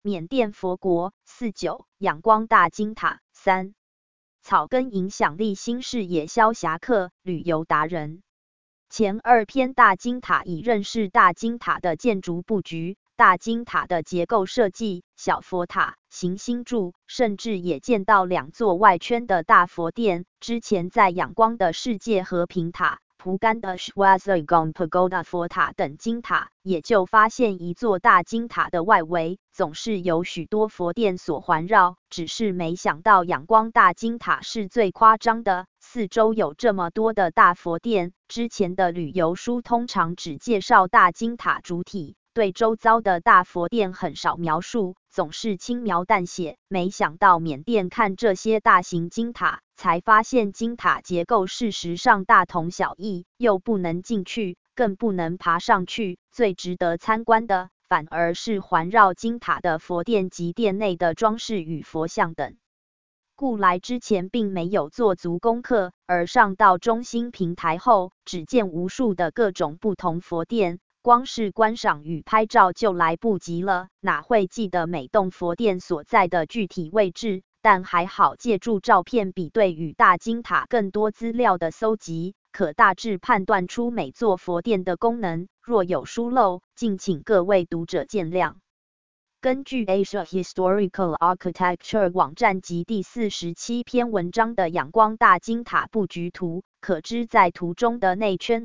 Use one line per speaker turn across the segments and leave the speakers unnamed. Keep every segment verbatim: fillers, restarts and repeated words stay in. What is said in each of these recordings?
缅甸佛国。四九仰光大金塔。三草根影响力新视野萧侠客旅游达人。前二篇大金塔以认识大金塔的建筑布局、大金塔的结构设计、小佛塔、行星柱，甚至也见到两座外圈的大佛殿。之前在仰光的世界和平塔、蒲甘的 Shwazagong Pagoda 佛塔等金塔，也就发现一座大金塔的外围总是有许多佛殿所环绕，只是没想到仰光大金塔是最夸张的，四周有这么多的大佛殿。之前的旅游书通常只介绍大金塔主体，对周遭的大佛殿很少描述，总是轻描淡写。没想到缅甸看这些大型金塔，才发现金塔结构事实上大同小异，又不能进去，更不能爬上去。最值得参观的，反而是环绕金塔的佛殿及殿内的装饰与佛像等。故来之前并没有做足功课，而上到中心平台后，只见无数的各种不同佛殿，光是观赏与拍照就来不及了，哪会记得每栋佛殿所在的具体位置？但还好借助照片比对与大金塔更多资料的搜集，可大致判断出每座佛殿的功能，若有疏漏，敬请各位读者见谅。根据 Asia Historical Architecture 网站及第四十七篇文章的仰光大金塔布局图，可知在图中的内圈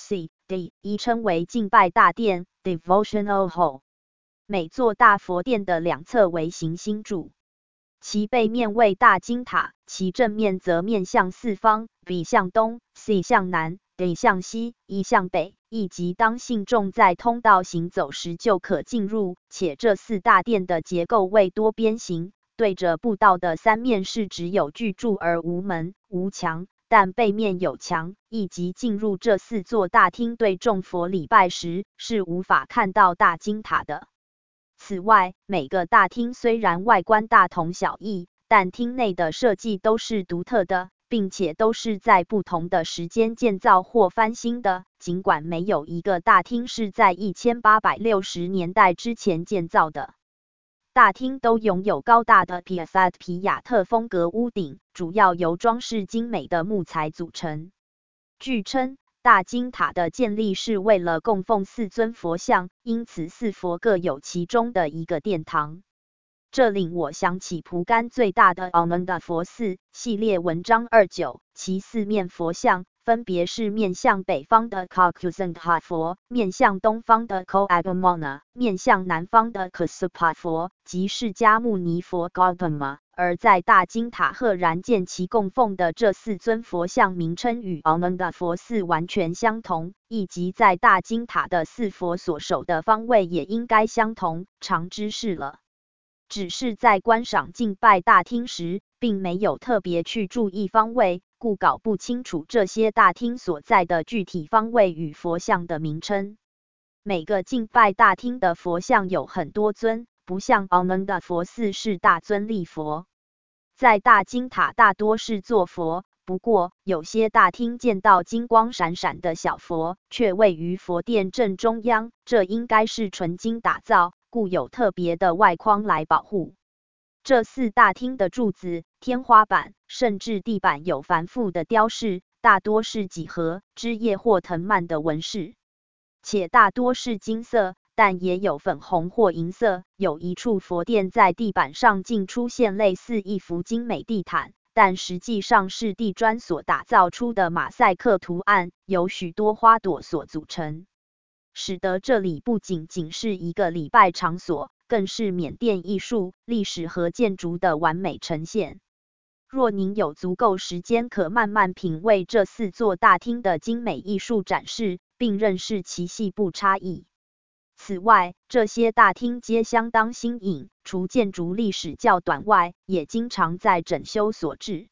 B、C、D 亦称为敬拜大殿 Devotional Hall， 每座大佛殿的两侧为行星柱，其背面为大金塔，其正面则面向四方 ，B 向东 ，C 向南 ，D 向西 ，E 向北。以及当信众在通道行走时就可进入，且这四大殿的结构为多边形，对着步道的三面是只有巨柱而无门、无墙，但背面有墙，以及进入这四座大厅对众佛礼拜时是无法看到大金塔的。此外，每个大厅虽然外观大同小异，但厅内的设计都是独特的，并且都是在不同的时间建造或翻新的。尽管没有一个大厅是在一千八百六十年代之前建造的，大厅都拥有高大的皮萨皮亚特风格屋顶，主要由装饰精美的木材组成。据称，大金塔的建立是为了供奉四尊佛像，因此四佛各有其中的一个殿堂。这令我想起蒲甘最大的 Ananda 佛寺系列文章二九，其四面佛像分别是面向北方的 Kakusangha 佛、面向东方的 Koagamana、面向南方的 Kasupa 佛及释迦牟尼佛 Gautama。而在大金塔赫然见其供奉的这四尊佛像名称与 Ananda 佛寺完全相同，以及在大金塔的四佛所守的方位也应该相同，长知识了。只是在观赏敬拜大厅时，并没有特别去注意方位，故搞不清楚这些大厅所在的具体方位与佛像的名称。每个敬拜大厅的佛像有很多尊，不像 Ananda 佛寺是大尊立佛。在大金塔大多是坐佛，不过有些大厅见到金光闪闪的小佛，却位于佛殿正中央，这应该是纯金打造，故有特别的外框来保护。这四大厅的柱子、天花板甚至地板有繁复的雕饰，大多是几何、枝叶或藤蔓的纹饰，且大多是金色，但也有粉红或银色。有一处佛殿在地板上竟出现类似一幅精美地毯，但实际上是地砖所打造出的马赛克图案，由许多花朵所组成，使得这里不仅仅是一个礼拜场所，更是缅甸艺术、历史和建筑的完美呈现。若您有足够时间，可慢慢品味这四座大厅的精美艺术展示，并认识其细部差异。此外，这些大厅皆相当新颖，除建筑历史较短外，也经常在整修所致。